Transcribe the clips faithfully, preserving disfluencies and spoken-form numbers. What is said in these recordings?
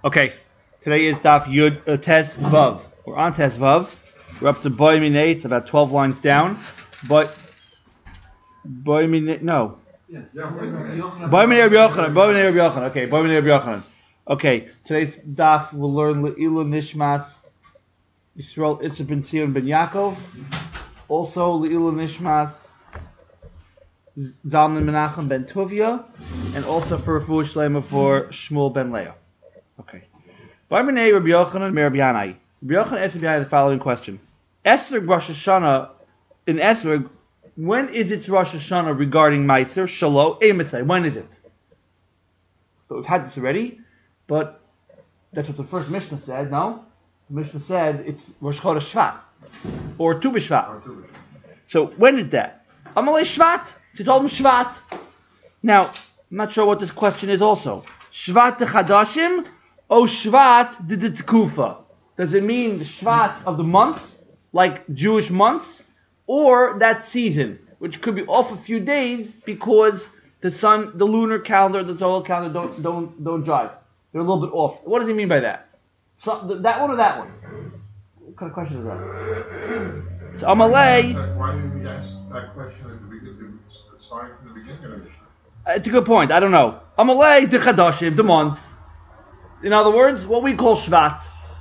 Okay, today is Daf Yud uh, Tes Vav. We're on Tes Vav. We're up to Boy Minei. It's about twelve lines down. But Boy Minei, no. Yes. Boy Minei Rabbi Yochanan. Boy Minei Rabbi Yochanan. Okay, Boy Minei Rabbi Yochanan. Okay, today's Daf we'll learn Le'ilu Nishmas Yisrael Isser ben Zion ben Yaakov. Also Le'ilu Nishmas Zalman Menachem ben Tuvia, and also for Refuah Shlema for Shmuel ben Leah. Okay. Barmenei Rabbi Yochanan Rabbi Yanai. Rabbi Yochanan asked Rabbi Yanai the following question: Esrog Rosh Hashanah in Esrog, when is its Rosh Hashanah regarding Meiser Shalo Emetzai? When is it? So we've had this already, but that's what the first Mishnah said. No, the Mishnah said it's Rosh Chodesh Shvat or Tu B'Shvat. So when is that? Amalei Shvat. She told him Shvat. Now, I'm not sure what this question is also. Shvat the Chadashim or Shvat the Tekufa? Does it mean the Shvat of the months, like Jewish months, or that season, which could be off a few days because the sun, the lunar calendar, the solar calendar don't don't don't jive. They're a little bit off. What does he mean by that? So th- that one or that one? What kind of question is that? So Amalei. Why did we ask that question at the beginning? Starting from the beginning of the Mishnah. It's a good point. I don't know. Amalei de Chadashim, the month. In other words, what we call Shvat.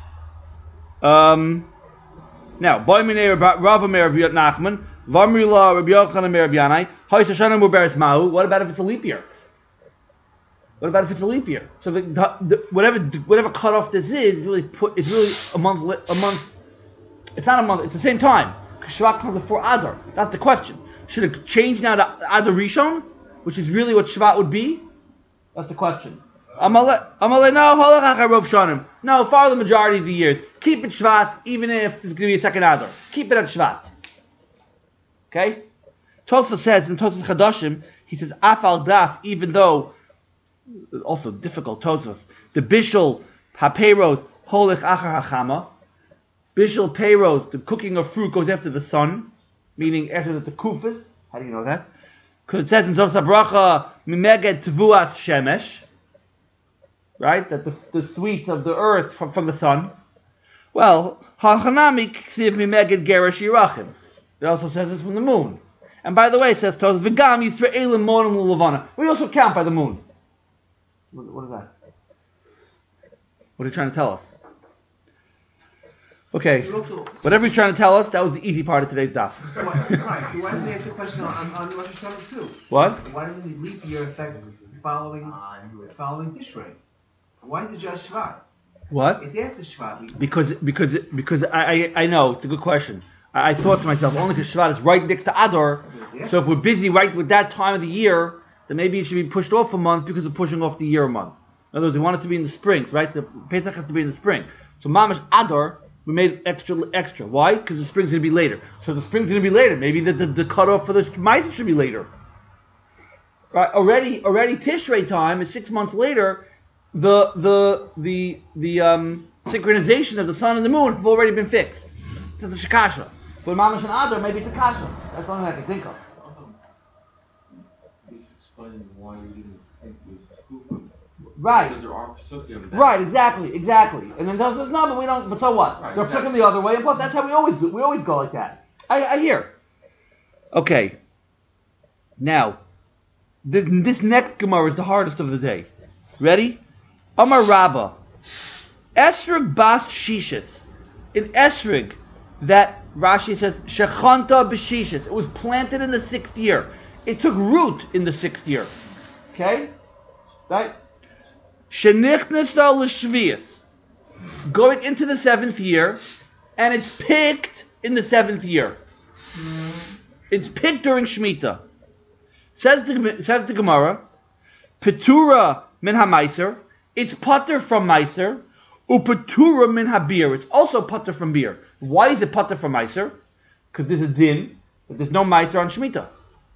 Um, now, Boy Minei Rav Meir Rabbi Nachman, Vamri La Rabbi Yochanan Meir Rabbi Yanai, Hay Shoshana Muberes Mahu. What about if it's a leap year? What about if it's a leap year? So the, the, the, whatever whatever cutoff this is, really put it's really a month a month. It's not a month. It's the same time. Shvat comes before Adar. That's the question. Should it change now to Adar Rishon, which is really what Shvat would be? That's the question. Amalei, Amalei, no, Holach Rov Shanim. No, follow the majority of the years. Keep it Shvat, even if there's going to be a second Adar. Keep it at Shvat. Okay? Tosfos says, in Tosfos Chadashim, he says, Afal Daf, even though, also difficult Tosfos, the Bishul Haperos Holach Achar Hachama, Bishul Peiros, the cooking of fruit goes after the sun, meaning after the Tekufas. How do you know that? Because it says in Tosfos Bracha, Mimeged Tvuas Shemesh, right? That the, the sweets of the earth from, from the sun. Well, Hachanami Ksiv Mimeged Gerish Yirachim. It also says this from the moon. And by the way, it says Tosfos V'gam Yisraelim Monim L'Levana. We also count by the moon. What, what is that? What are you trying to tell us? Okay, whatever he's trying to tell us, that was the easy part of today's daf. So why, right, so why doesn't he ask the question on, on Rosh Hashanah too? What? Why doesn't the leap year affect following following Tishrei? Why is it just Shvat? What? It's after Shvat. Because because because I, I I know it's a good question. I, I thought to myself only because Shvat is right next to Adar, yeah. So if we're busy right with that time of the year, then maybe it should be pushed off a month because we're pushing off the year a month. In other words, we want it to be in the springs, right? So Pesach has to be in the spring. So Mamash Adar. We made extra, extra. Why? Because the spring's going to be later. So if the spring's going to be later, maybe the, the, the cutoff for the Meiser should be later. Right? Already, already Tishrei time is six months later. The the the the um, synchronization of the sun and the moon have already been fixed. It's a shikasha. But Mamash and Adar, maybe it's a kasha. That's the only thing I can think of. He's explaining why we didn't think it was Kufa. Right. Because there are psukim. Right, exactly, exactly. And then tells us, no, but we don't, but so what? Right, They're exactly. psukim the other way, and plus that's how we always do. We always go like that. I, I hear. Okay. Now, this, this next Gemara is the hardest of the day. Ready? Amar Rabba. Esrig bas shishis. In Esrig, that Rashi says, Shechanta b'shishis. It was planted in the sixth year. It took root in the sixth year. Okay? Right? Shenichnas l'shvius, going into the seventh year, and it's picked in the seventh year. It's picked during Shemitah. Says the says the Gemara, Petura min hameiser. It's putter from meiser, upetura min habir. It's also putter from beer. Why is it putter from meiser? Because there's a din, but there's no meiser on Shemitah.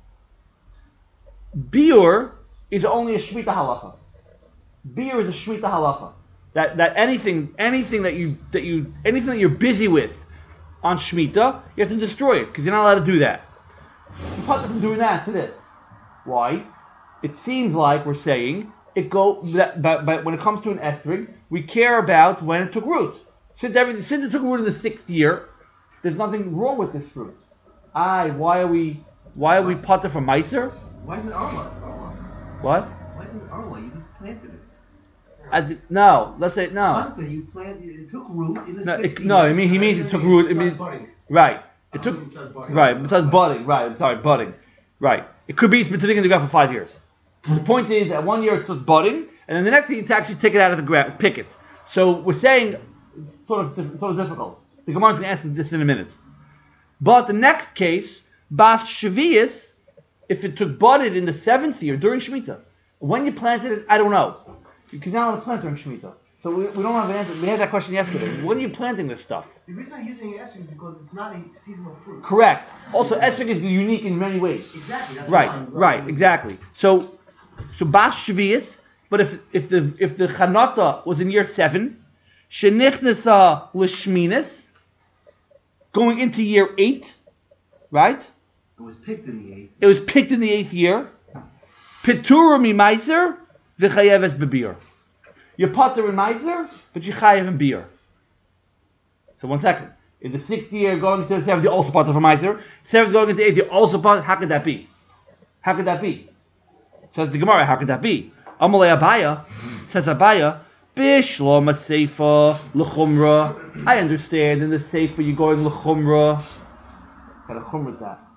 Biur is only a Shemitah halacha. Beer is a shmita halacha. That that anything anything that you that you anything that you're busy with on shmita, you have to destroy it because you're not allowed to do that. You put them from doing that to this. Why? It seems like we're saying it go. That, but, but when it comes to an esrig, we care about when it took root. Since everything, since it took root in the sixth year, there's nothing wrong with this fruit. Aye, why are we? Why are we potter from Meiser? Why isn't it Arla? What? Why isn't it Arla? You just planted it. I did, no, let's say no. Something you planted. It took root in the No, sixth it's, no, I mean he means it took root. It means, right. It took right. It says budding. Right. Sorry, budding. Right. It could be it's been sitting in the ground for five years. The point is, at one year it was budding, and then the next year you actually take it out of the ground, pick it. So we're saying sort of sort of difficult. The Gemara is going to answer this in a minute. But the next case, Bas Shavias, if it took budded in the seventh year during Shemitah, when you planted it, I don't know, because you're not allowed to plant during Shemitah. So we, we don't have an answer. We had that question yesterday. When are you planting this stuff? The reason I'm using esrog is because it's not a seasonal fruit. Correct. Also, esrog is unique in many ways. Exactly. That's Right, why. right, exactly. So, so Bas Shavias, but if if the if the Chanata was in year seven, Shenichnasa L'Shminis, going into year eight, right? It was picked in the eighth. It was picked in the eighth year. Petura mi meiser v'chayeves bebir. You're potter in meiser, but you chayev in beer. So one second. In the sixth year, going into the seventh, you're also potter for meiser. Seventh going into the eighth, you're also potter. How could that be? How could that be? Says the Gemara. How could that be? Amalei Abaya says Abaya. Bishlom seifa l'chumra. I understand in the seifa you're going l'chumra. What kind of chumra is that?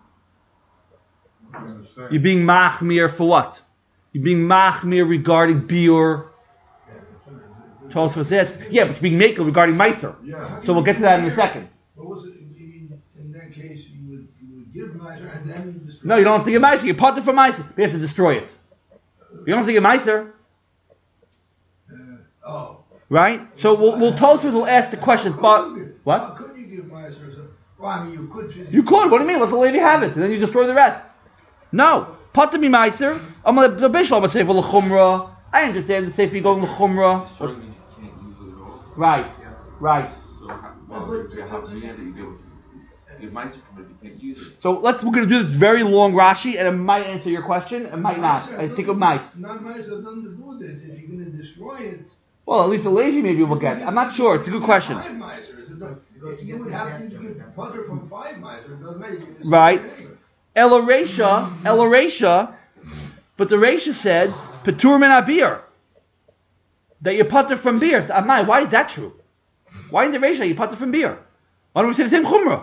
You're being machmir for what? You're being machmir regarding biur. Tosfos says, yeah, but you're being makel regarding meiser. Yeah. So we'll get to that in a second. What was it? In, in that case, you would, you would give meiser and then you destroy No, you don't have to give meiser. You pot it for meiser. You have to destroy it. You don't have to give meiser. Uh, oh. Right? So we'll, we'll Tosfos will ask the questions, but How what? could you give meiser? So, well, I mean, you could. You could. What do you mean? Let the lady have it, and then you destroy the rest. No. Pot to me meiser. I'm gonna the bishul. I'm gonna say for l'chumra. I understand the safety going l'chumra. Destroying means you can't use it at all. Right. Right. So, how- well, if you have land that you give, give mice from it, you can't use it. So let's. We're gonna do this very long Rashi, and it might answer your question. It might not. I think it might. Not meiser has nothing to do with it. If you're going to destroy it. Well, at least a lazy maybe will get. I'm not sure. It's a good question. Five meisers. It does- You would have to give putter from five meisers. It doesn't matter. You can destroy Right. it anyway. El Aresha, El Aresha, but the Aresha said Petur min abir, that you putter from beer. Amai, why is that true? Why in the Aresha you putter from beer? Why don't we say the same chumrah?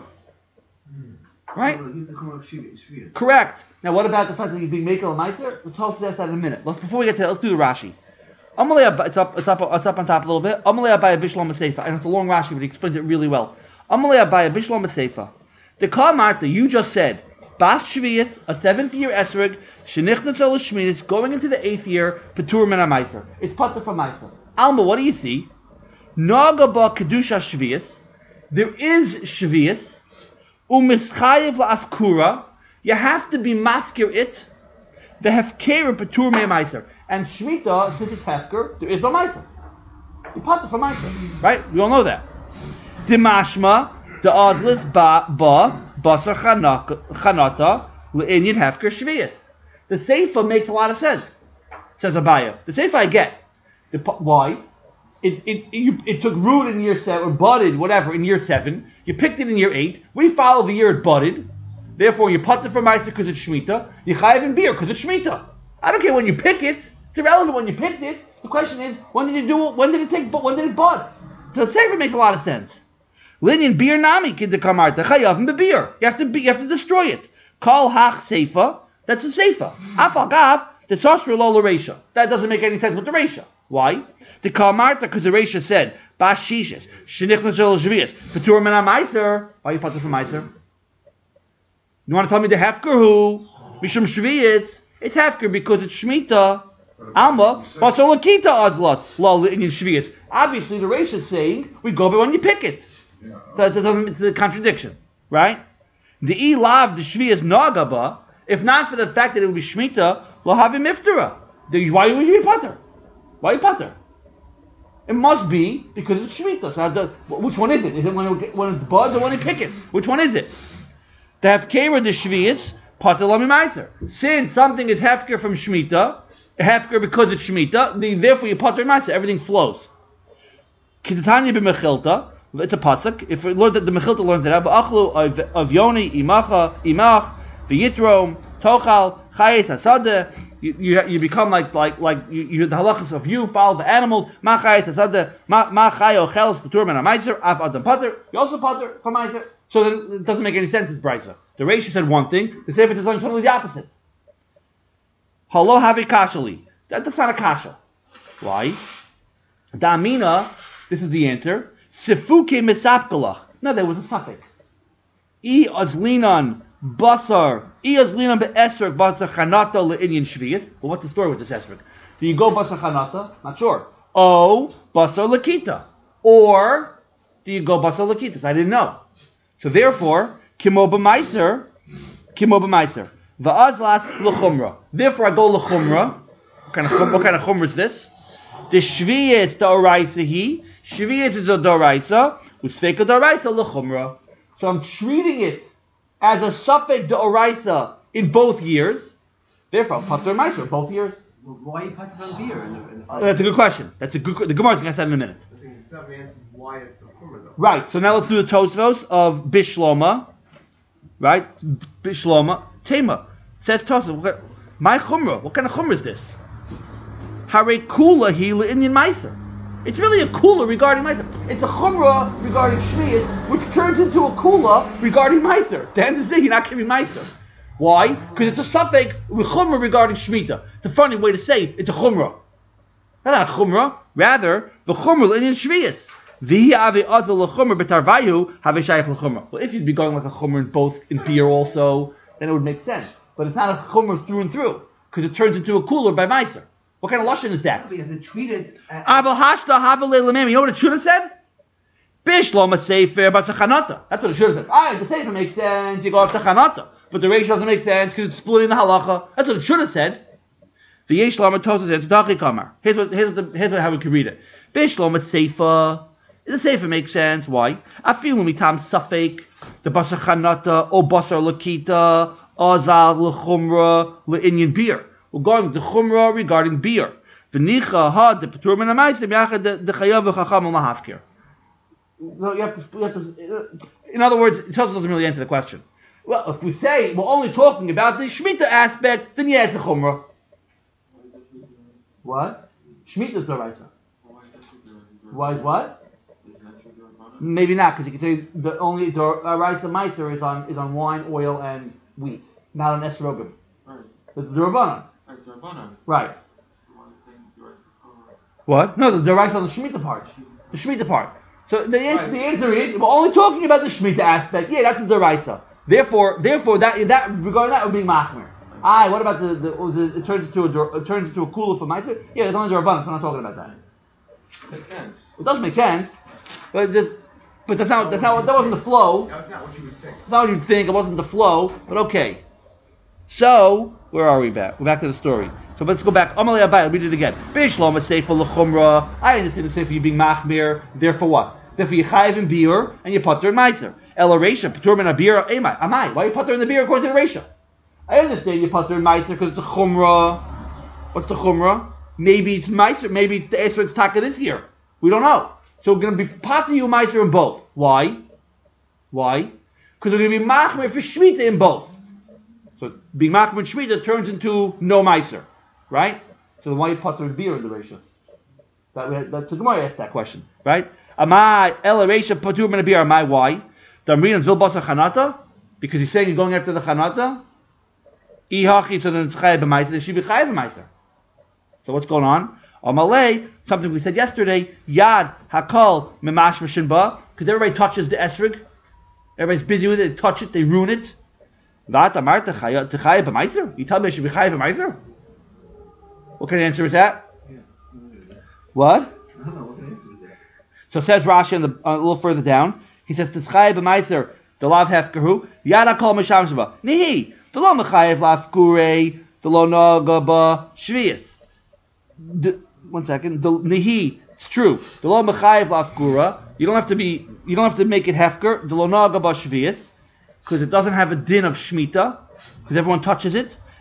Right? Correct. Now, what about the fact that you're being makel and meiser? We'll talk about that in a minute. Let's before we get to that, let's do the Rashi. Amalei Ab- it's up, it's up, it's up on top a little bit. Amalei Abaya Bishlam Seifa, and it's a long Rashi, but he explains it really well. Amalei Abaya Bishlam Seifa. The Kal Marta you just said. Bas Shvius, a seventh year esrog, Shenichnas Ol Shminis, going into the eighth year, Petur min meiser. It's putter for meiser. Alma, what do you see? Naga ba kedusha Shvius. There is Shvius. Umischayev la'afkura. You have to be masker it. The hefker Petur min meiser. And Shmita, since it's hefker, there is no meiser. You putter for meiser, right? We all know that. Dimashma. The odless ba ba basar chanata le'inyan hefker shvius. The seifa makes a lot of sense, says Abaya. The seifa I get. The, why? It it you, it took root in year seven or budded whatever in year seven. You picked it in year eight. We follow the year it budded. Therefore, you putter for meiser because it's shmita. You chayev in beer because it's shmita. I don't care when you pick it. It's irrelevant when you picked it. The question is, when did you do it? When did it take? When did it bud? So the seifa makes a lot of sense. Linyan beer nami kid the kamarta chayav and beer. You have to be, you have to destroy it. Call hach seifa. That's a seifa. Afal gav the sosra lo l'reisha. That doesn't make any sense with the reisha. Why? The kamarta because the reisha said bas shishes shenichnas el shvius petur min meiser. Why you putter for meiser? You want to tell me the hefker who mishum shvius? It's hefker because it's shmita. Alma basar lakita adlas lo linyan shvius. Obviously, the reisha is saying we go by when you pick it. Yeah. So it doesn't, it's a contradiction, right? The ilav the shvius nagaba. If not for the fact that it would be shmita, lo havi miftara. Why would you be putter? Why you putter? It must be because it's shmita. So the, which one is it? Is it when it, when it buds or when you pick it? Which one is it? The hefkera the shvius putter lami meiser. Since something is hefker from shmita, hefker because it's Shemitah. The, therefore, you pater ma'aser. Everything flows. Kitatanya b'mechilta. It's a pasuk. If we learned that the mechilta learns it out, ba'achlu of yoni imacha imach v'yitrom tochal chayes hasadeh. You, you you become like like like you, you the halachas of you follow the animals. Ma chayes hasadeh ma ma chayo cheles patur min ha'maiser af adam pater. You also pater for maiser. So then it doesn't make any sense. It's brisa. The Reisha said one thing. The Sefer says something totally the opposite. Halo havi kashali. That, that's not a kasha. Why? Damina. This is the answer. Sifuke misapkalach. No, there was a suffix. I azlinan basar. I azlinan be'esrek basar chanata le'inyan shviyas. Well, what's the story with this esrek? Do you go basar chanata? Not sure. Oh, basar lakita. Or do you go basar lakitas? I didn't know. So therefore, kimo b'maiser, kimo b'maiser. Va'azlas l'chumra. Therefore, I go l'chumra. What kind of what kind of chumra is this? The shviyas d'oraisa he. Shviyas is a d'oraisa. U'sfeika d'oraisa l'chumra. So I'm treating it as a suffix d'oraisa in both years. Therefore, pater meiser both years. Why you pater on beer? In the, in the Uh, that's a good question. That's a good. The Gemara's gonna say that in a minute. I think it's not answered why it's the chumrah though. Right. So now let's do the Tosfos of Bishloma. Right. Bishloma Tema. It says Tosfos. My chumrah. What kind of chumrah is this? Hare kula hila Indian meiser. It's really a kula regarding meiser. It's a chumrah regarding shmiyat, which turns into a kula regarding meiser. The end of the day, you're not giving meiser. Why? Because it's a suffix with chumrah regarding shmita. It's a funny way to say it. It's a chumrah. That's not a chumrah. Rather, the chumrah Indian shviyas. Vihi ave azal l'chumrah b'tarvayu have shayach l'chumrah. Well, if you'd be going like a chumrah in both in beer also, then it would make sense. But it's not a chumrah through and through because it turns into a cooler by meiser. What kind of lashon is that? Because they treat it as... Aval hashta havalei lemem. You know what it should have said? Bishloma sefer basachanata. That's what it should have said. Alright, the sefer makes sense. You go up to chanata, but the ratio doesn't make sense because it's splitting the halacha. That's what it should have said. The yesh lama tosas it's dachi kamar. Here's what here's what the, here's what, how we can read it. Bishloma sefer. The sefer makes sense. Why? Afilu mitam safek the basachanata o basar lakita azal lechumra leinyan beer. We're going to chumra regarding beer. V'nicha had the patur min ha'maisim yachad the chayav v'chacham u'mahafkir. No, you have to. You have to. In other words, it doesn't really answer the question. Well, if we say we're only talking about the Shemitah aspect, then yeah, it's a chumrah. What? Shemitah is d'oraisa. Why? What? Maybe not, because you can say the only d'oraisa meiser is on is on wine, oil, and wheat, not on esrogim. Right. It's d'orabanan. Right, Rabbanan. Right. What? No, the d'oraisa on the Shemitah part. The Shemitah part. So the answer, right. the answer is we're only talking about the Shemitah aspect. Yeah, that's the d'oraisa. Therefore, therefore that that regarding that would be machmer. Aye, what about the, the, the it turns into a it turns into a cooler for meiser? Yeah, it's only d'orabanan. So we're not talking about that. Makes sense. It does make sense, but just, but that's not that's not that wasn't the flow. That's not what you would think. That's not what you'd think. It wasn't the flow, but okay. So where are we back? We're back to the story. So let's go back. Amalei Abai, I'll read it again. Bishlom sefer l'chumra. I understand the sefer you being machmir. Therefore what? Therefore you chayiv in beer and you pater in meiser. El reisha patur min abir amai. Amai. Why you pater in the beer according to the reisha? I understand you pater in meiser because it's a chumra. What's the chumra? Maybe it's meiser. Maybe it's the esrog taka this year. We don't know. So we're going to be pater you meiser in both. Why? Why? Because we're going to be machmir for shmita in both. So being machmir and shmita turns into no meiser. Right? So then why you pater in beer in the reisha? That we had, that's the Gemara asked that question. Right? Amai el reisha patur min abir. Amai why? Damrin zil basa chanata? Because he's saying you're going after the chanata? Ihachi, so then it's chayav b'maiser. Then she be chayav b'maiser. So what's going on? Amalei, something we said yesterday. Yad hakol memash m'shin ba. Because everybody touches the esrog. Everybody's busy with it. They touch it. They ruin it. Vat amar to chayav b'maiser. You tell me I should be chayav b'maiser? What kind of answer is that? What? So says Rashi in the, uh, a little further down. He says, "T'schayv b'maiser the lav hefkahu yada kol misham sheba nihi the lo mechayev lafkurei the lo naga ba shviyas." One second. The nihi, it's true. The lo mechayev lafkura. You don't have to be. You don't have to make it hefker. The lo naga ba shviyas because it doesn't have a din of shmita because everyone touches it.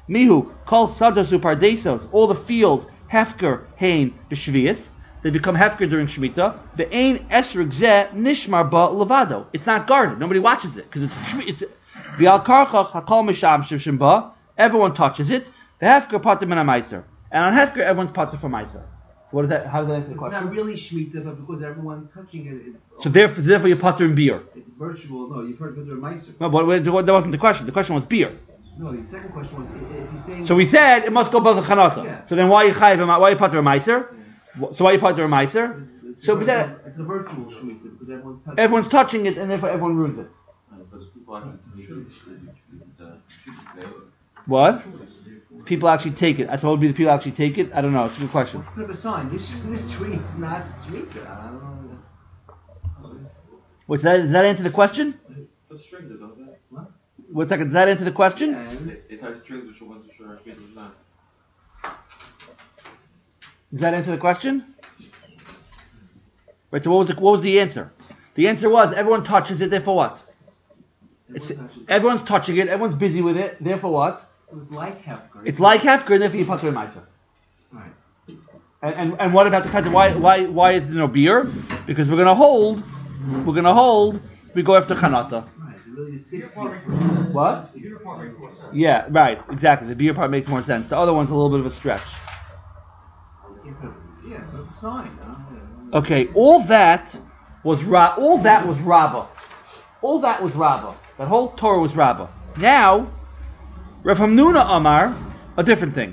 Mihu, kol sados upardesos, all the field, hefker, hain, b'shvius, they become hefker during Shemitah. The ein esrog zeh nishmar ba levado. It's not guarded. Nobody watches it because it's it's v'al karchach hakol misham shivshim ba. Everyone touches it. The hefker pater min ha'maiser, and on hefker everyone's pater from maiser. What is that? How does that answer the It's question? not really Shemitah, but because everyone touching it, it So therefore, therefore you're pater in beer. it's virtual. No, you've heard Pater Meiser. No, but that wasn't the question. The question was beer. No, the second question was i- if you're saying. So we said it must go both the chanata. Yeah. So then why are you chayiv? Why are you pater a maiser? So why are you pater a maiser? It's, it's So a but virtual, that- it's a virtual Shemitah because everyone's touching. Everyone's touching it, and therefore everyone ruins it. But people actually take it, they- they- they- they- What? People actually take it. I told you the people actually take it. I don't know. It's a good question. What kind of a sign? This this tree is not Shemitah. I don't know. Wait, does that, does that answer the question? But strings it, don't they? Wait a second. Does that answer the question? And It- It has strings which are ones which are strings which are not. Does that answer the question? Right. So what was the, what was the answer? The answer was everyone touches it. Therefore what? It's, everyone touches it. everyone's touching it. Everyone's busy with it. Therefore what? So it's like Hefker. It's like hefker, and therefore you pater a maiser. Right. And, and and what about the fact that why why why is there no beer? Because we're gonna hold, we're gonna hold. We go after chanata. Right. Really, the Beer sixty. part makes more sense. What? The beer part makes more sense. Yeah, right, exactly. The beer part makes more sense. The other one's a little bit of a stretch. Yeah, but a sign. huh? Okay, all that was Ra- all that was Rabbah. All that was Rabbah. That whole Torah was Rabbah. Now, Rav Hamnuna Amar, a different thing.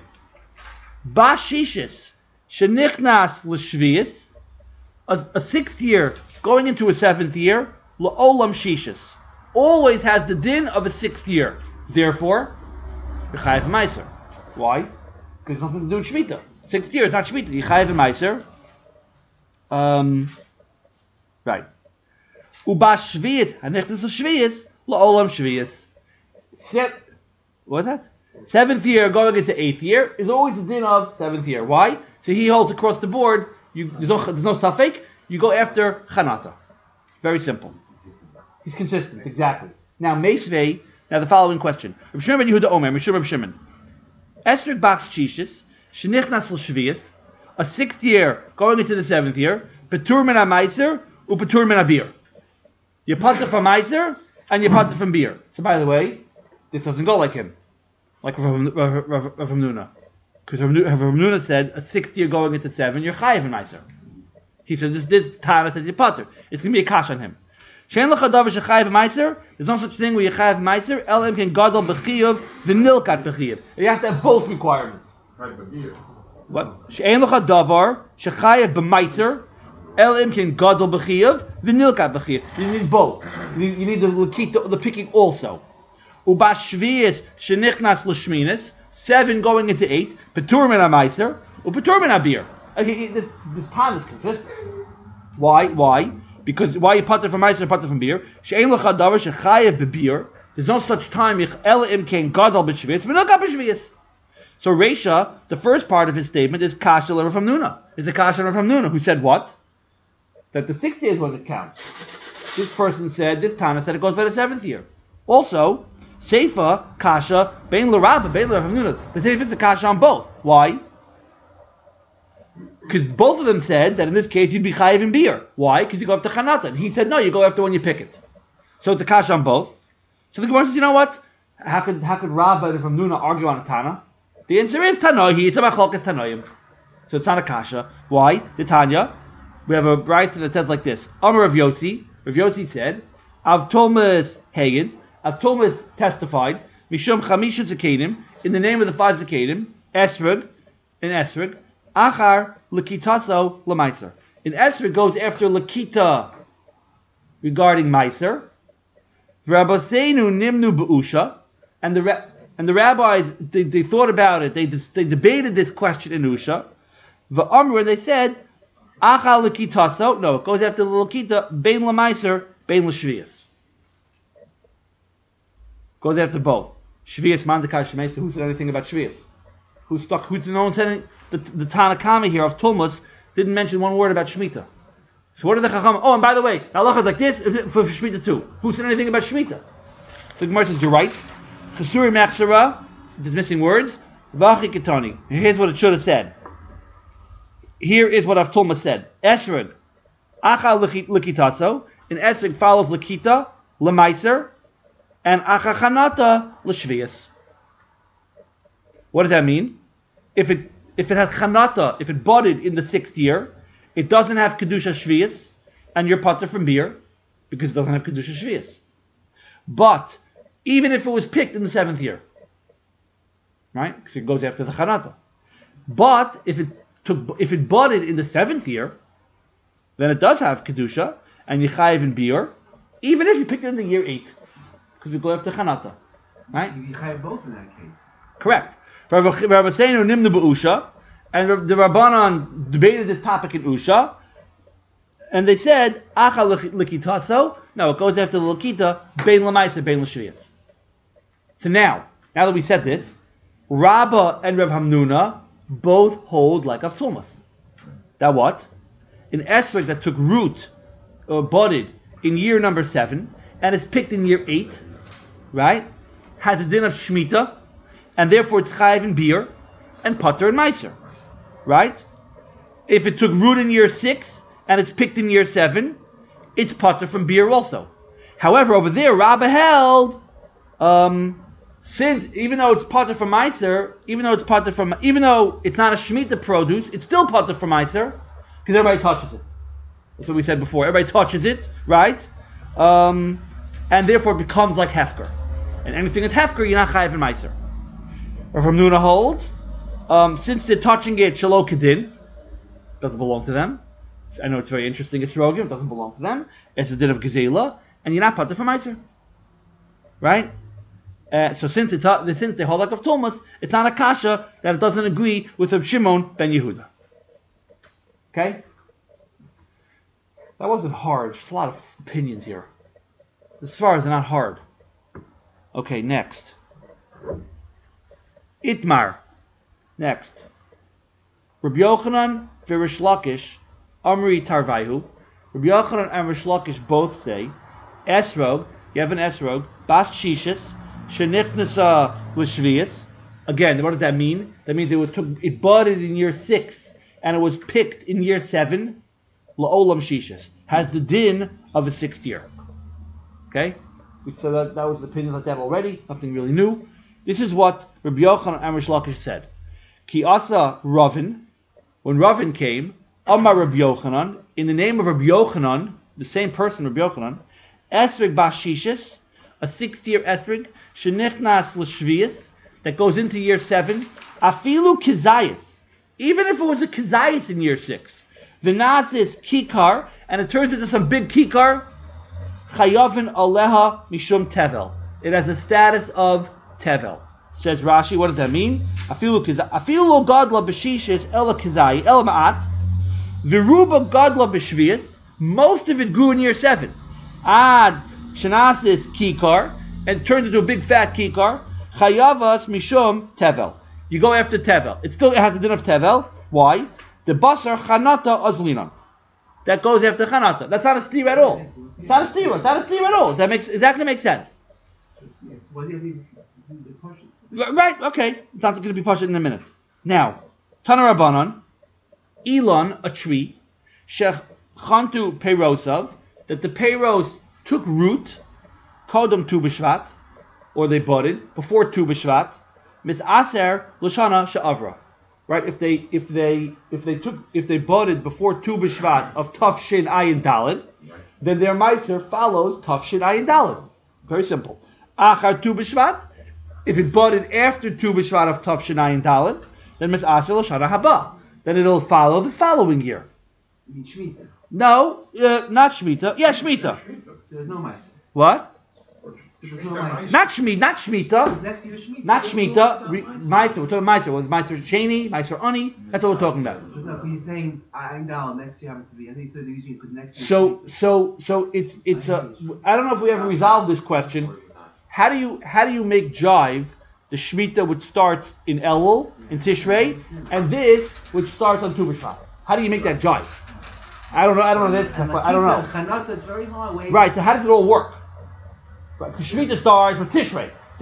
Bashishis shenichnas l'shvius, a, a sixth year going into a seventh year, la'olam shishis, always has the din of a sixth year. Therefore, Yechayev Meiser. Why? Because it's nothing to do with Shemitah. Sixth year, it's not Shemitah. Yechayev Meiser. Um, right. Uba Shvius, hanichnas l'shvius, la'olam shvius. Se- What's that? Seventh year going into eighth year is always the din of seventh year. Why? So he holds across the board. You, there's no there's no safek. You go after chanata. Very simple. He's consistent. Exactly. Now Meisvei. Now the following question: Reb Shimon ben Yehuda Omer, Mishum Reb Shimon, Esther Bach Chishis, Shenichnas l'Shvius, a sixth year going into the seventh year, Petur min ha'maiser u Petur min ha'bir. You pater from maiser and you pater from beer. So by the way, this doesn't go like him, like Rav Rav- Rav- Rav Hamnuna, because Rav Hamnuna Rav Hamnuna said a sixth year going into seven, you're chayiv in maiser. He said this this Tana says you pater. It's gonna be a kash on him. Shein lecha davar shechayiv maiser. There's no such thing where you chayiv maiser. Elam can gadol b'chiyuv v'nilkat b'chiyuv. You have to have both requirements. Right, but beer. What? She'ein lecha davar shechayev b'maiser elim kin gadol b'chiyuv v'nilkat b'chiyuv. You need both. You need, you need the lekita, the picking also. Ubashvius shenichnas l'shminis, seven going into eight. Petur min ha'maiser upetur min ha'bir. Okay, this, this time is consistent. Why? Why? Because why you pater from maiser and pater from beer? She'ein lecha davar shechayev b'bir. There's no such time. Elim kin gadol b'shvius v'nilkat b'shvius. So Reisha, the first part of his statement is Kasha Rav Hamnuna. Is a Kasha Rav Hamnuna who said what? That the sixth year is when it counts. This person said, this time said it goes by the seventh year. Also, Seifa, Kasha, Bein L'Rabba, Bein L'Rav Hamnuna. The Seifa is a Kasha on both. Why? Because both of them said that in this case you'd be chayiv in beer. Why? Because you go after Chanata. And he said, no, you go after when you pick it. So it's a Kasha on both. So the Gemara says, you know what? How could, how could Rabba and Rav Hamnuna argue on a Tana? The answer is Tanohi. It's a machlokes Tanoim. So it's not a kasha. Why? The Tanya. We have a brayta that says like this. Amar Rav Yossi. Rav Yossi said, Av Thomas Hagen. Av Thomas testified. Mishum Chamisha Zakedim. In the name of the five Zakedim. Esrog. In Esrog. Achar Lekitaso Lemaiser. In Esrog goes after Lekita regarding Meiser. V'Rabbaseinu Nimnu Be'usha. And the Re- And the rabbis, they, they thought about it, they they debated this question in Usha. The Amr, they said, Acha Lekitaso, no, it goes after the Lekita, Bein Lamaiser, Bein L'Shvius. Goes after both. Shvius, Mandakar, Shemesa, who said anything about Shvius? Who stuck, who, no one said any, the, the Tanakama here of Tulmus didn't mention one word about Shemitah. So what are the Chacham? Oh, and by the way, halacha is like this for, for Shemitah too. Who said anything about Shemitah? So the Gemara says, you're right. Chesuri Machzera, there's missing words. Vachi Ketani. Here's what it should have said. Here is what Avtulma said. Esrog, Acha Likitatso. And Esrog follows Likita, Lemaiser, and Acha Chanata, L'Shvius. What does that mean? If it if it had Chanata, if it budded in the sixth year, it doesn't have Kedusha Shvius, and you're pater from beer, because it doesn't have Kedusha Shvius. But, even if it was picked in the seventh year, right? Because it goes after the Chanata. But, if it took, if it budded in the seventh year, then it does have Kedusha, and you chayiv in beer, even if you picked it in the year eight, because we go after Chanata. Right? You chayiv both in that case. Correct. Rabbi Seinu nimna b'usha, and the Rabbanan debated this topic in Usha, and they said, Acha Likitaso, no, it goes after the Likita, Bein Lamaisa, Bein L'Shvius. So now, now that we said this, Rabbah and Rav Hamnuna both hold like Avtulma. That what? An esrog that took root, or budded, in year number seven, and is picked in year eight, right, has a din of Shemitah, and therefore it's chayiv in beer, and pater and meiser, right? If it took root in year six, and it's picked in year seven, it's pater from beer also. However, over there, Rabbah held, um, since, even though it's pater from meiser, even though it's pater from, even though it's not a Shemitah produce, it's still pater from meiser, because everybody touches it. That's what we said before. Everybody touches it, right? Um, and therefore it becomes like hefker. And anything that's hefker, you're not chayiv in meiser. Rav Hamnuna holds, um, since they're touching it shelo kedin, doesn't belong to them. I know it's very interesting, it's rogim, it doesn't belong to them. It's a din of gezela, and you're not pater from meiser, right? Uh, so since it's uh, since they hold like of Tulmas, it's not a kasha that it doesn't agree with Reb Shimon ben Yehuda. Okay, that wasn't hard. There's a lot of opinions here. As far as not hard. Okay, next. Itmar. Next. Rabbi Yochanan v'Rish Lakish, Amri Tarvaihu. Rabbi Yochanan and Rish Lakish both say, Esrog, you have an Esrog, Bas Shishis, Shenichnasa L'Shvius. Again, what does that mean? That means it was took, it budded in year six, and it was picked in year seven, La'olam Shishis. Has the din of a sixth year. Okay? So that, that was the opinion like that already, nothing really new. This is what Rabbi Yochanan and Rish Lakish said. Ki asa Ravin, when Ravin came, Amar Rabbi Yochanan, in the name of Rabbi Yochanan, the same person, Rabbi Yochanan, Esrig Bashishis, a sixth-year Esrig, Shenichnas L'Shvius, that goes into year seven, Afilu Kizayis, even if it was a Kizayis in year six, V'nazis Kikar, and it turns into some big Kikar, Chayavin Aleha Mishum Tevel. It has the status of Tevel. Says Rashi, what does that mean? Afilu Gadla B'Shishis Ela Kizayi El Ma'at, Viruba Gadla B'Shvius, most of it grew in year seven. Ad Shanasis Kikar, and turned into a big fat Kikar, Chayavas Mishum Tevel. You go after Tevel. It still has the din of Tevel. Why? The Basar Chanata Azlinan. That goes after Chanata. That's not a steer at all. It's not a steer. It's not a steer at all. That makes exactly makes sense. Right, okay. It's not going to be pushed in a minute. Now, Tana Rabbanan, Elon, a tree, Shech Chantu Peirosav, that the Peiros took root, Kodam Tu B'Shvat, or they budded, before Tu B'Shvat, Mitzaser Lashana Sha'avra. Right, if they if they if they took if they budded before Tu B'Shvat of Taf Shin Ayin Daled, then their meiser follows Taf Shin Ayin Daled. Very simple. Achar Tu B'Shvat, if it budded after Tu B'Shvat of Taf Shin Ayin Daled, then Mitzaser Lashana Haba. Then it'll follow the following year. You mean Shemitah? No, uh, not Shemitah. Yeah, Shemitah. So there's no meiser. What? So there's no meiser. Not Shemitah. Not Shemitah. Next year Shemitah. Not Shemitah. Re- Meiser. We're talking Meiser. Was Meiser Sheni? Meiser Ani? That's what we're talking about. No, but he's saying I'm down next year happens to be. I think the reason you could next year. So, so, so it's it's a. I don't know if we ever resolved this question. How do you how do you make jive the Shemitah which starts in Elul in Tishrei and this which starts on Tu B'Shvat? How do you make that jive? I don't know. I don't know that. I don't know. Chanata is very far away. Right. So how does it all work? Right. Because Shemitah starts with Tishrei.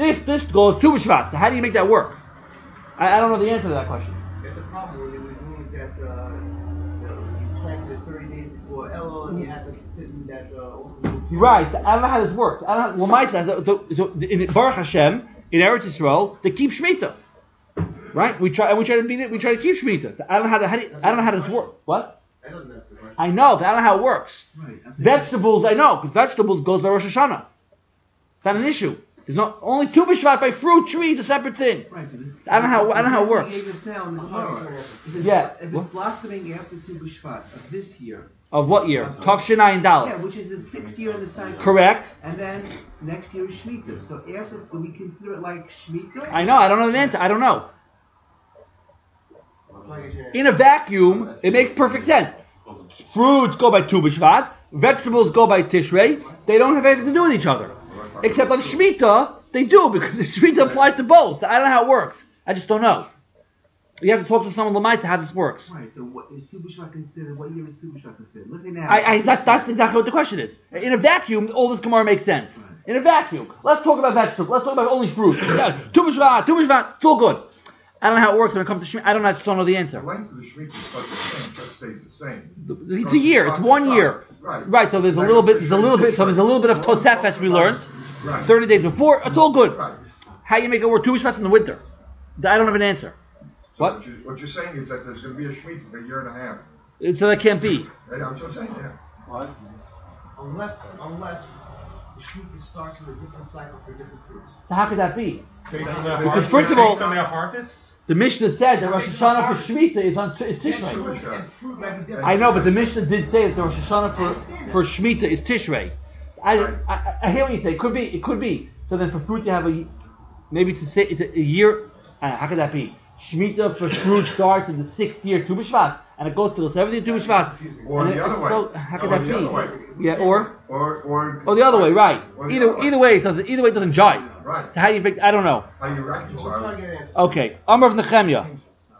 This this goes Tu B'Shvat. How do you make that work? I, I don't know the answer to that question. There's a problem when they were doing that, uh, you know, you planted it thirty days before Elul and you had to fit in that, uh, also- Right. I don't know how this works. I don't know. Well, my so, so, so in Baruch Hashem in Eretz Yisrael they keep Shemitah. Right? We try and we try to beat it. We try to keep Shemitah. So I don't know how to, how do you, I don't know how this works. What? That doesn't answer the question. I know, but I don't know how it works. Right. that's it. Vegetables, I know, because vegetables goes by Rosh Hashanah. It's not an issue. There's not only Tu B'Shvat by fruit trees, a separate thing. Right, so this, I don't know how- I don't know how it works. Gave us now in the Gemara. If it's, Yeah. If What? it's blossoming after Tu B'Shvat of this year, Of what year? Tav Shinai and yeah, Dalet. which is the sixth year in the cycle. Correct. And then next year is Shemitah. So after, do we consider it like Shemitah? I know. I don't know the answer. I don't know. I'm trying to get your answer. In a vacuum, it makes perfect sense. Fruits go by Tu B'Shvat. Vegetables go by Tishrei. They don't have anything to do with each other. Except on Shemitah, they do, because the Shemitah applies to both. I don't know how it works. I just don't know. You have to talk to someone Lamaisa how this works. Right, so what is Tu B'Shvat considered? What year is Tu B'Shvat considered? Looking at I, I, that's, that's exactly what the question is. In a vacuum, all this Gemara makes sense. In a vacuum. Let's talk about vegetables. Let's talk about only fruit. Yeah, Tu B'Shvat, Tu B'Shvat, it's all good. I don't know how it works when it comes to Shemitah. I don't know, I just don't know the The answer. length of the Shemitah is not the same, just stays the same. The- It's a year. It's one year. Right. Right, so there's a little bit, there's a little bit, so there's a little bit of Tosefes we learned. Right. thirty days before, it's all good. Right. How you make it work? Tu B'Shvat's in the winter. I don't have an answer. So What? What, you, what you're saying is that there's going to be a Shemitah for a year and a half. So that can't be. Hey, that's what I'm saying, yeah. What? Unless, unless the Shemitah starts in a different cycle for different fruits. So how could that be? Based on the Because harvest- first of all- based on the harvest? The Mishnah said that Rosh Hashanah for Shemitah is on is Tishrei. And fruit might be different. I know, but the Mishnah did say that the Rosh Hashanah for, for Shemitah is Tishrei. I, Right. I, I, I hear what you say. It could be. It could be. So then for fruit you have a maybe it's a, say it's a, a year. Uh, how could that be? Shemitah for fruit starts in the sixth year Tu B'Shvat and it goes to the seventh year Tu B'Shvat. Or And the it- other it's way. So, how could Or that the be? other way. Yeah, or Or, or. oh the other way, right? Or the Either other way. either way it doesn't either way it doesn't jive. Right. So how you pick? I don't know. How you So we're trying reconcile. to get an answer. Okay, Amar of Nechemia.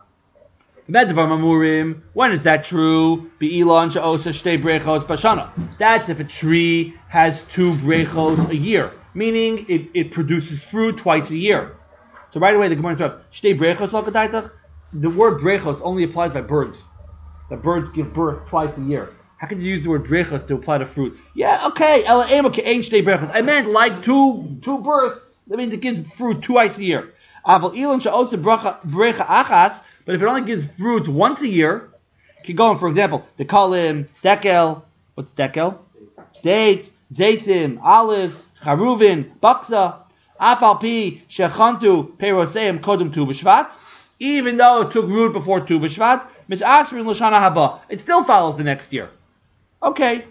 Medvar Mamurim. When is that true? Be'ilan she'osa shtei brechos bashana. That's if a tree has two brechos a year, meaning it, it produces fruit twice a year. So right away the Gemara says shtei brechos lakadaitach. The word brechos only applies by birds. The birds give birth twice a year. How can you use the word brechos to apply to fruit? Yeah, okay. Ela ema ke'ein shtei brechos. I meant like two two births. That means it gives fruit twice a year. Aval ilan she'osa brecha brecha achas. But if it only gives fruits once a year, you can go on, for example, the kalim, dekel, what's dekel? Dates, zaysim, olives, charuvin, baksa, afal pi, shechantu, peroseim, kodum tu b'shvat. Even though it took root before tu b'shvat, mis asrin l'shana haba, it still follows the next year. Okay.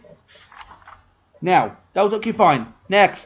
Now, that was okay, fine. Next.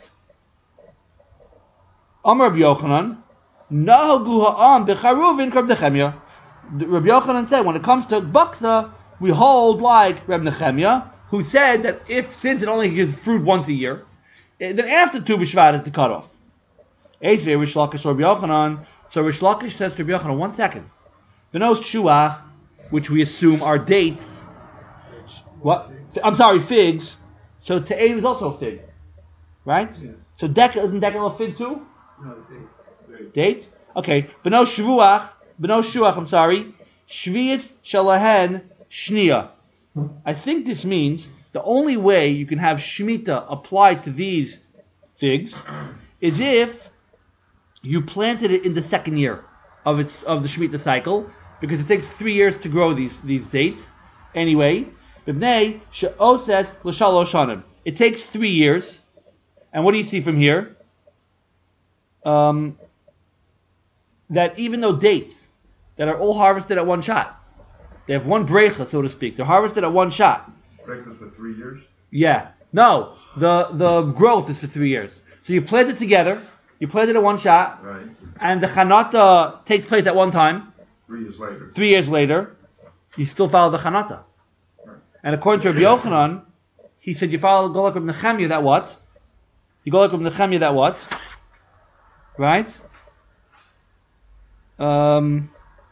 Amar Rabbi Yochanan, nahagu ha'am b'charuvin k'Rab Nechemia. Rabbi Yochanan said, when it comes to baksa, we hold like Reb Nechemia, who said that if, since it only gives fruit once a year, then after Tu B'Shvat is the cutoff. Eisvei Rish Lakish Rabbi Yochanan. So Rish Lakish says to Rabbi Yochanan, one second. Benos Shuach, which we assume are dates. What? I'm sorry, figs. So Te'ein is also a fig. Right? Yeah. So Dekel, isn't Dekel a fig too? No, they- Date? Okay. Benos Shuach. B'no Shuach, I'm sorry, Shvius Shalahen Shnia. I think this means the only way you can have Shemitah applied to these figs is if you planted it in the second year of its of the Shemitah cycle, because it takes three years to grow these these dates. Anyway, B'nei She'oses L'shalosh Shanim. It takes three years, and what do you see from here? Um, that even though dates that are all harvested at one shot, they have one brecha, so to speak. They're harvested at one shot. Breakfast for three years. Yeah. No, the the growth is for three years. So you plant it together, you plant it at one shot, Right. and the chanata takes place at one time. Three years later. Three years later, you still follow the chanata. Right. And according to Rabbi Yochanan, he said you follow go like Rabbi Nechemia that what? You go like Rabbi Nechemia that what? Right? Um,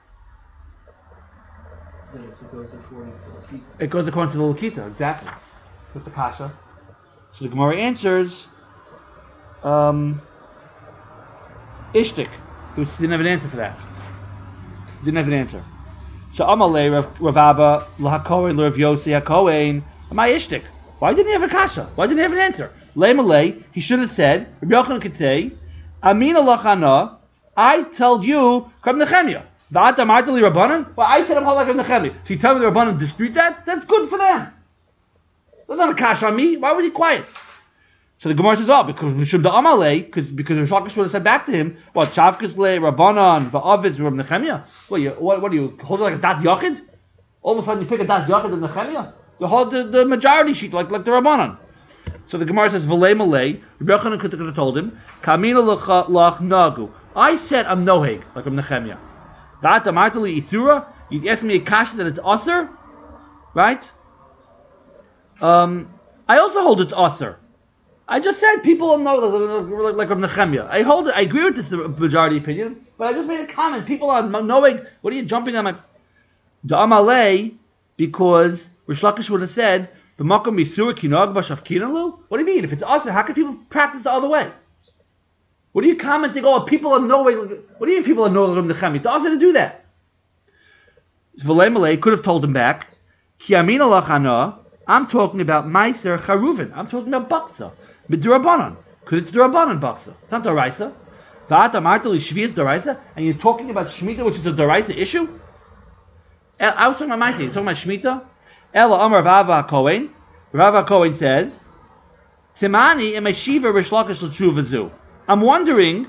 no, so it goes according to the it goes according to the Lakita, exactly. With the kasha. So the Gemara answers, um, Ishtik. He was, didn't have an answer for that. Didn't have an answer. So Amalei Rav Rav Abba Lahakohen Rav Yossi Hakohen. My Ishtik. Why didn't he have a kasha? Why didn't he have an answer? Le Malay. He should have said. Rabbi Yochanan could say, Amina Lachana. I told you Rab Nechemia. Va'ata Martali Rabbanan. Well, I said I'm like Rab Nechemia. So you tell me the Rabbanan dispute that? That's good for them. That's not a kasha on me. Why was he quiet? So the Gemara says, oh, because Mishum da Amalei, because because Rish Lakish would have said back to him, what, Shavkas le Rabbanan va'aviz Rab Nechemia? What, you, what, what do you hold it like a Das Yachid? All of a sudden you pick a Das Yachid in Nechemia? You hold the, the majority sheet like like the Rabbanan. So the Gemara says, V'lei Malei, Rabbi Yochanan could have told him, Kamina lach nagu. I said I'm noheg, like I'm Nechemia. Va'ata martali isura, you asked me a kasha that it's aser, right? Um, I also hold it's aser. I just said people don't know like, like, like Nechemia. I hold it. I agree with this majority opinion, but I just made a comment. People are knowing. What are you jumping on my? The Amalei, because Rish Lakish would have said the Makom Yisur Kinog B'Shav Kinalu. What do you mean? If it's us, how can people practice the other way? What are you commenting? Oh, people are knowing. What do you mean people are knowing Nechemia? It's us to do that. V'lei Malei could have told him back. Ki Amina Lachana. I'm talking about Meiser Charuvin. I'm talking about Baksa. B'Durabanan, because it's Durabanan baksa. It's not Daraisa. V'ata martali shvi is Daraisa, and you're talking about Shemitah, which is a Daraisa issue. I was talking about my thing. You're talking about Shemitah. Ela Amar Rav Kohen. Rav Kohen says, Timani em Shiva Rish Lakish l'tshuvazu. I'm wondering.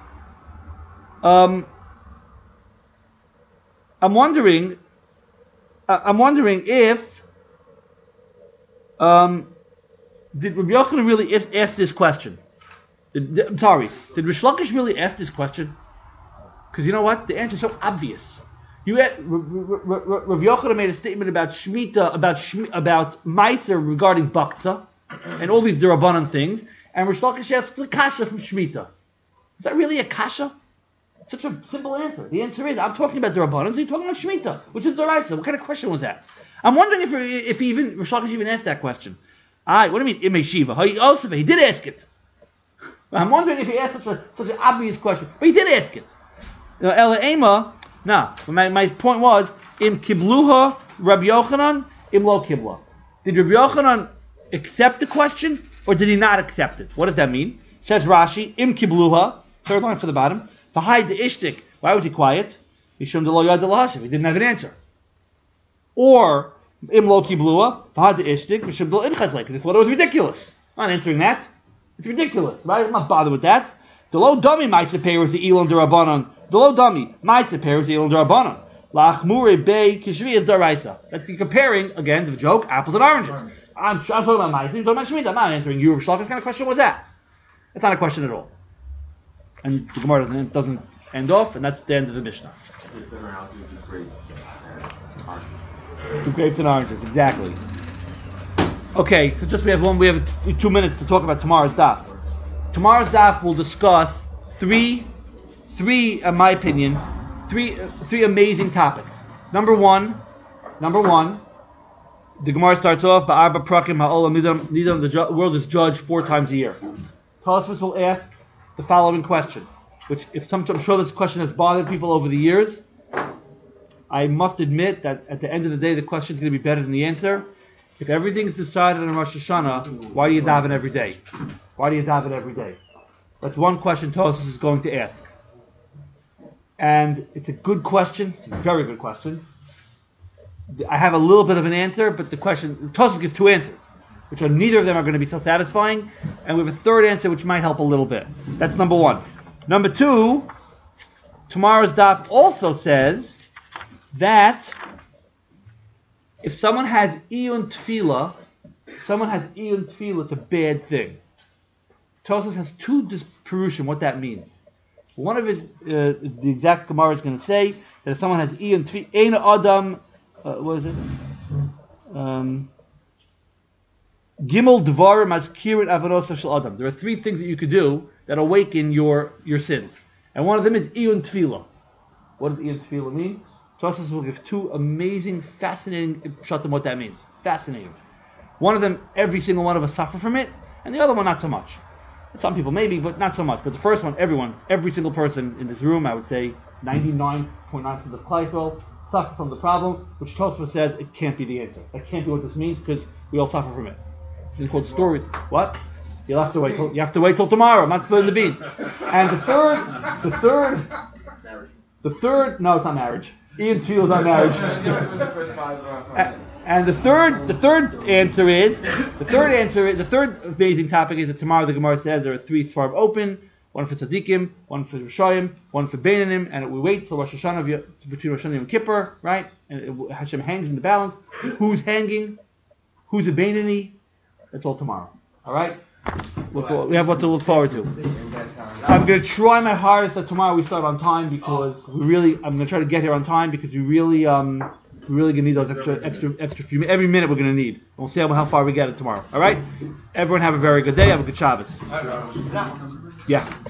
Um. I'm wondering. Uh, I'm wondering if. Um. Did Rabbi Yochanan really ask, ask this question? Did, did, I'm sorry. Did Rish Lakish really ask this question? Because you know what? The answer is so obvious. You had, Rabbi Yochanan made a statement about Shemitah, about Shmi, about Meiser regarding Bakta, and all these Durabanan things, and Rish Lakish asked a kasha from Shemitah. Is that really a kasha? Such a simple answer. The answer is, I'm talking about Durabanan, so you're talking about Shemitah, which is Daraisa. What kind of question was that? I'm wondering if if he even Rish Lakish even asked that question. Ah, what do you mean, Imei Shiva? He did ask it. I'm wondering if he asked such a such an obvious question, but he did ask it. Ela Ema, nah. My my point was, Im Kibluha Rabbi Yochanan, Im Lo Kibla. Did Rabbi Yochanan accept the question, or did he not accept it? What does that mean? Says Rashi, Im Kibluha, third line for the bottom. V'hai de Ishtik. Why was he quiet? Mishum de Lo Yad de Lahashiv. He didn't have an answer. Or Im Lo Kiblua, V'hai de Ishtik, Mishum de Lo Inchazle, because he thought it was ridiculous. I'm not answering that. It's ridiculous, right? I'm not bothered with that. The low dummy Maisa Peir is the Elon Durabanan. The low dummy Maisa Peir is the Elon Durabanan. Lachmure Bei Kishvi is Daraisa. That's the comparing, again, the joke, apples and oranges. I'm, I'm talking about Maisa, you're talking about Shemitah. I'm not answering you, Rish Lakish. What kind of question was that? It's not a question at all. And the Gemara doesn't, doesn't end off, and that's the end of the Mishnah. Two grapes and oranges, exactly. Okay, so just we have one. We have t- two minutes to talk about tomorrow's daf. Tomorrow's daf will discuss three, three, in my opinion, three, uh, three amazing topics. Number one, number one, the Gemara starts off by Arba Prakim Ha'olam Nidam. Nidam, the ju- world is judged four times a year. Tosfos will ask the following question, which, if some, I'm sure this question has bothered people over the years. I must admit that at the end of the day, the question is going to be better than the answer. If everything's decided on Rosh Hashanah, why do you daven every day? Why do you daven every day? That's one question Tosfos is going to ask. And it's a good question. It's a very good question. I have a little bit of an answer, but the question, Tosfos gives two answers, which are neither of them are going to be so satisfying. And we have a third answer, which might help a little bit. That's number one. Number two, tomorrow's daf also says that if someone has iyun tefillah, someone has iyun tefillah, it's a bad thing. Tosfos has two perushim what that means. One of his, uh, the exact Gemara is going to say that if someone has iyun tefillah, ein adam, uh, what is it? Um, Gimel dvar mazkirin avonos shel adam. There are three things that you could do that awaken your your sins, and one of them is iyun tefillah. What does iyun tefillah mean? Tosfos will give two amazing, fascinating pshatim what that means. Fascinating. One of them, every single one of us suffer from it, and the other one not so much. Some people maybe, but not so much. But the first one, everyone, every single person in this room, I would say ninety-nine point nine percent of Kleifel suffer from the problem, which Tosfos says it can't be the answer. That can't be what this means because we all suffer from it. It's called story. What? You'll have to wait till you have to wait till tomorrow. I'm not spilling the beans. And the third, the third, the third. No, it's not marriage. Ian feels on marriage. and, and the third, the third answer is the third answer is the third amazing topic is that tomorrow the Gemara says there are three svarim open. One for tzaddikim, one for Rishayim, one for Beinanim, and we wait till Rosh Hashanah between Rosh Hashanah and Kippur, right? And it, Hashem hangs in the balance. Who's hanging? Who's a Beinani? That's all tomorrow. All right. Look, we have what to look forward to. I'm going to try my hardest that tomorrow we start on time because we really. I'm going to try to get here on time because we really, um, we really going to need those extra, extra, extra few. Every minute we're going to need. We'll see how, how far we get it tomorrow. All right. Everyone have a very good day. Have a good Shabbos. Yeah.